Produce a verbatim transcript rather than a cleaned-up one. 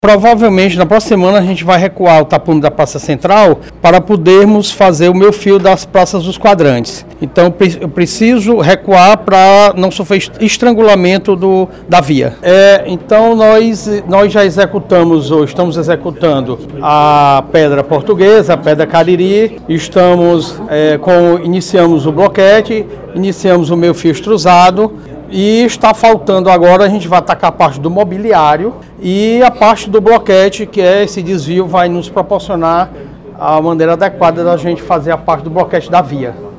Provavelmente na próxima semana a gente vai recuar o tapume da Praça Central para podermos fazer o meio fio das praças dos quadrantes. Então eu preciso recuar para não sofrer estrangulamento do, da via. É, então nós, nós já executamos, ou estamos executando a pedra portuguesa, a pedra cariri, estamos é, com, iniciamos o bloquete, iniciamos o meio fio extrusado. E está faltando agora, a gente vai atacar a parte do mobiliário e a parte do bloquete, que é esse desvio, vai nos proporcionar a maneira adequada da gente fazer a parte do bloquete da via.